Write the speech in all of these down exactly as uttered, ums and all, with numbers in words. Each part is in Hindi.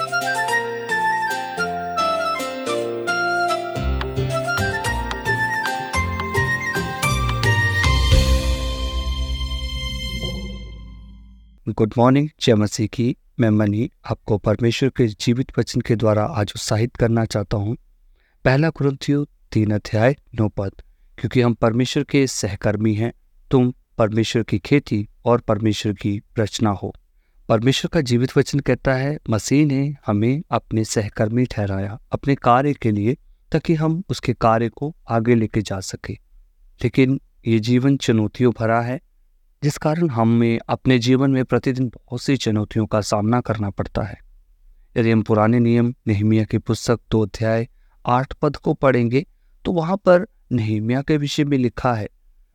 Good morning. जय मसीह की। मैं मनी आपको परमेश्वर के जीवित वचन के द्वारा आज उत्साहित करना चाहता हूँ। पहला कुरिन्थियों तीन अध्याय नौ पद, क्योंकि हम परमेश्वर के सहकर्मी हैं, तुम परमेश्वर की खेती और परमेश्वर की रचना हो। परमेश्वर का जीवित वचन कहता है मसीह ने हमें अपने सहकर्मी ठहराया अपने कार्य के लिए, ताकि हम उसके कार्य को आगे लेके जा सके। लेकिन ये जीवन चुनौतियों भरा है, जिस कारण हमें अपने जीवन में प्रतिदिन बहुत सी चुनौतियों का सामना करना पड़ता है। यदि हम पुराने नियम नेहमिया की पुस्तक दो अध्याय आठ पद को पढ़ेंगे तो वहां पर नेहमिया के विषय में लिखा है,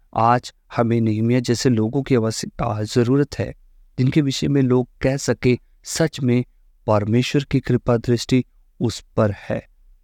आज हमें नेहमिया जैसे लोगों की आवश्यकता जरूरत है, जिनके विषय में लोग कह सके सच में परमेश्वर की कृपा दृष्टि उस पर है।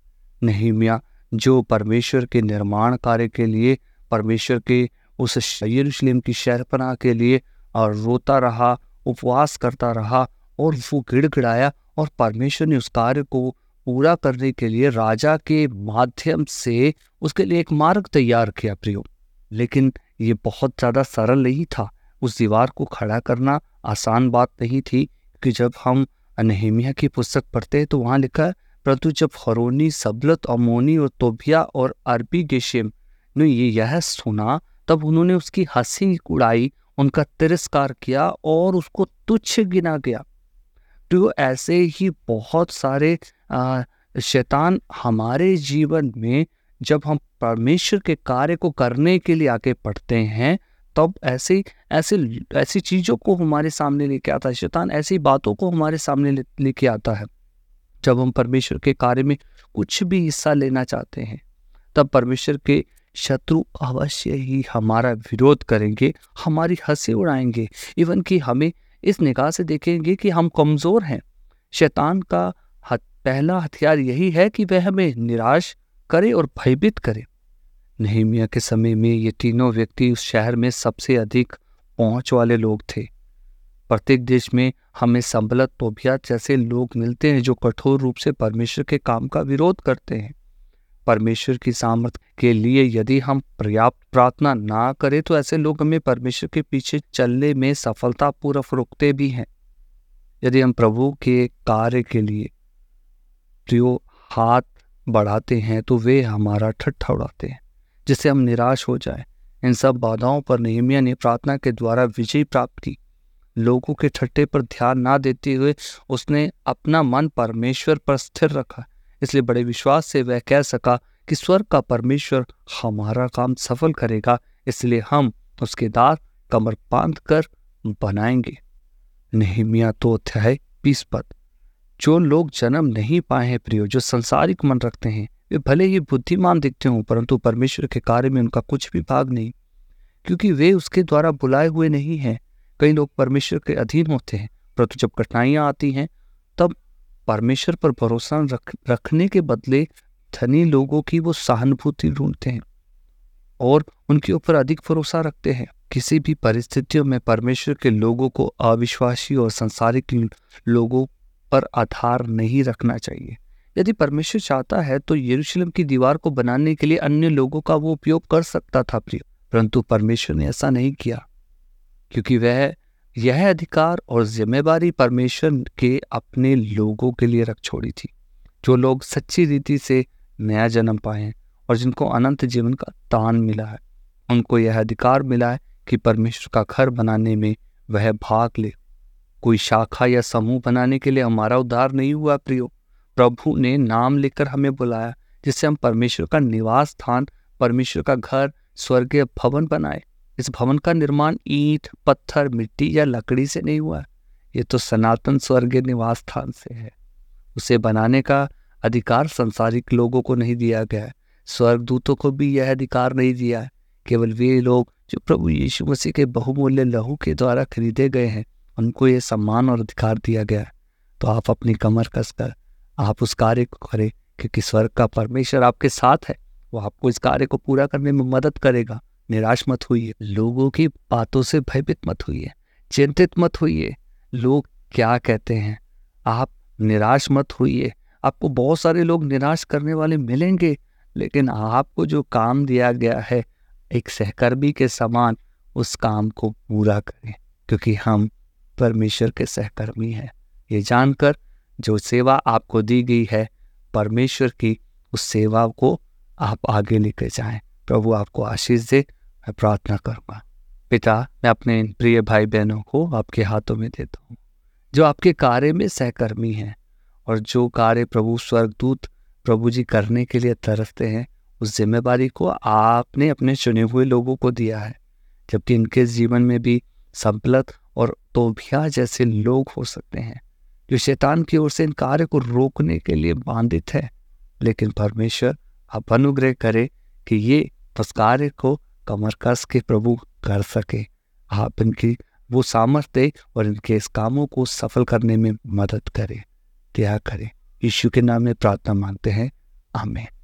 नेहमिया जो परमेश्वर के निर्माण कार्य के लिए, परमेश्वर के उस यरूशलेम की शहरपनाह के लिए और रोता रहा, उपवास करता रहा और वो गिड़गिड़ाया, और परमेश्वर ने उस कार्य को पूरा करने के लिए राजा के माध्यम से उसके लिए एक मार्ग तैयार किया प्रियो। लेकिन ये बहुत ज़्यादा सरल नहीं था। उस दीवार को खड़ा करना आसान बात नहीं थी, कि जब हम नेहमिया की पुस्तक पढ़ते हैं तो वहाँ लिखा है, परंतु जब फरोनी, सबलत, अमोनी और तोबिया और अरबी गेशेम ने ये यह सुना, तब उन्होंने उसकी हंसी उड़ाई, उनका तिरस्कार किया और उसको तुच्छ गिना गया। तो ऐसे ही बहुत सारे आ, शैतान हमारे जीवन में, जब हम परमेश्वर के कार्य को करने के लिए आगे बढ़ते हैं, तब ऐसे ऐसे ऐसी चीज़ों को हमारे सामने लेके आता है। शैतान ऐसी बातों को हमारे सामने ले, लेके आता है। जब हम परमेश्वर के कार्य में कुछ भी हिस्सा लेना चाहते हैं, तब परमेश्वर के शत्रु अवश्य ही हमारा विरोध करेंगे, हमारी हंसी उड़ाएंगे, इवन कि हमें इस निगाह से देखेंगे कि हम कमज़ोर हैं। शैतान का हथ, पहला हथियार यही है कि वह हमें निराश करे और भयभीत करे। नेहमिया के समय में ये तीनों व्यक्ति उस शहर में सबसे अधिक पहुंच वाले लोग थे। प्रत्येक देश में हमें संबलत, तोबिया जैसे लोग मिलते हैं जो कठोर रूप से परमेश्वर के काम का विरोध करते हैं। परमेश्वर की सामर्थ के लिए यदि हम पर्याप्त प्रार्थना ना करें तो ऐसे लोग हमें परमेश्वर के पीछे चलने में सफलतापूर्वक रोकते भी हैं। यदि हम प्रभु के कार्य के लिए प्रियो हाथ बढ़ाते हैं तो वे हमारा ठट्ठा उड़ाते हैं, जिससे हम निराश हो जाएं। इन सब बाधाओं पर नेहमिया ने प्रार्थना के द्वारा विजय प्राप्त की। लोगों के ठट्ठे पर ध्यान ना देते हुए उसने अपना मन परमेश्वर पर स्थिर रखा, इसलिए बड़े विश्वास से वह कह सका कि स्वर्ग का परमेश्वर हमारा काम सफल करेगा, इसलिए हम उसके दास कमर बांध कर बनाएंगे। नेहमिया तो अध्याय बीस पद। जो लोग जन्म नहीं पाए हैं प्रियो, जो संसारिक मन रखते हैं, वे भले ही बुद्धिमान दिखते हों, परंतु परमेश्वर के कार्य में उनका कुछ भी भाग नहीं, क्योंकि वे उसके द्वारा बुलाए हुए नहीं हैं। कई लोग परमेश्वर के अधीन होते हैं, परंतु जब कठिनाइयां आती हैं तब परमेश्वर पर भरोसा रख, रखने के बदले धनी लोगों की वो सहानुभूति ढूंढते हैं और उनके ऊपर अधिक भरोसा रखते हैं। किसी भी परिस्थितियों में परमेश्वर के लोगों को अविश्वासी और सांसारिक लोगों पर आधार नहीं रखना चाहिए। यदि परमेश्वर चाहता है तो यरूशलेम की दीवार को बनाने के लिए अन्य लोगों का वो उपयोग कर सकता था प्रिय, परंतु परमेश्वर ने ऐसा नहीं किया, क्योंकि वह यह अधिकार और जिम्मेवारी परमेश्वर के अपने लोगों के लिए रख छोड़ी थी। जो लोग सच्ची रीति से नया जन्म पाए हैं और जिनको अनंत जीवन का दान मिला है, उनको यह अधिकार मिला है कि परमेश्वर का घर बनाने में वह भाग ले। कोई शाखा या समूह बनाने के लिए हमारा उद्धार नहीं हुआ प्रियो। प्रभु ने नाम लेकर हमें बुलाया, जिससे हम परमेश्वर का निवास स्थान, परमेश्वर का घर, स्वर्गीय भवन बनाए। इस भवन का निर्माण ईंट, पत्थर, मिट्टी या लकड़ी से नहीं हुआ, ये तो सनातन स्वर्गीय निवास स्थान से है। उसे बनाने का अधिकार संसारिक लोगों को नहीं दिया गया है, स्वर्गदूतों को भी यह अधिकार नहीं दिया है। केवल वे लोग जो प्रभु यीशु मसीह के बहुमूल्य लहू के द्वारा खरीदे गए हैं, उनको ये सम्मान और अधिकार दिया गया है। तो आप अपनी कमर कसकर आप उस कार्य को करें, क्योंकि स्वर्ग का परमेश्वर आपके साथ है। वो आपको इस कार्य को पूरा करने में मदद करेगा। निराश मत होइए, लोगों की बातों से भयभीत मत होइए, चिंतित मत होइए। लोग क्या कहते हैं, आप निराश मत होइए। आपको बहुत सारे लोग निराश करने वाले मिलेंगे, लेकिन आपको जो काम दिया गया है एक सहकर्मी के समान उस काम को पूरा करें, क्योंकि हम परमेश्वर के सहकर्मी हैं। ये जानकर जो सेवा आपको दी गई है परमेश्वर की, उस सेवा को आप आगे लेकर जाएं। प्रभु आपको आशीष दे। मैं प्रार्थना करूँगा। पिता, मैं अपने इन प्रिय भाई बहनों को आपके हाथों में देता हूँ, जो आपके कार्य में सहकर्मी हैं और जो कार्य प्रभु स्वर्गदूत प्रभु जी करने के लिए तरसते हैं, उस जिम्मेदारी को आपने अपने चुने हुए लोगों को दिया है, जबकि इनके जीवन में भी संपलत और तोबिया जैसे लोग हो सकते हैं जो शैतान की ओर से इन कार्य को रोकने के लिए बांधित है। लेकिन परमेश्वर आप अनुग्रह करें कि ये उस कार्य को कमर कस के प्रभु कर सके। आप इनकी वो सामर्थ्य और इनके इस कामों को सफल करने में मदद करें, दया करें। यीशु के नाम में प्रार्थना मांगते हैं, आमीन।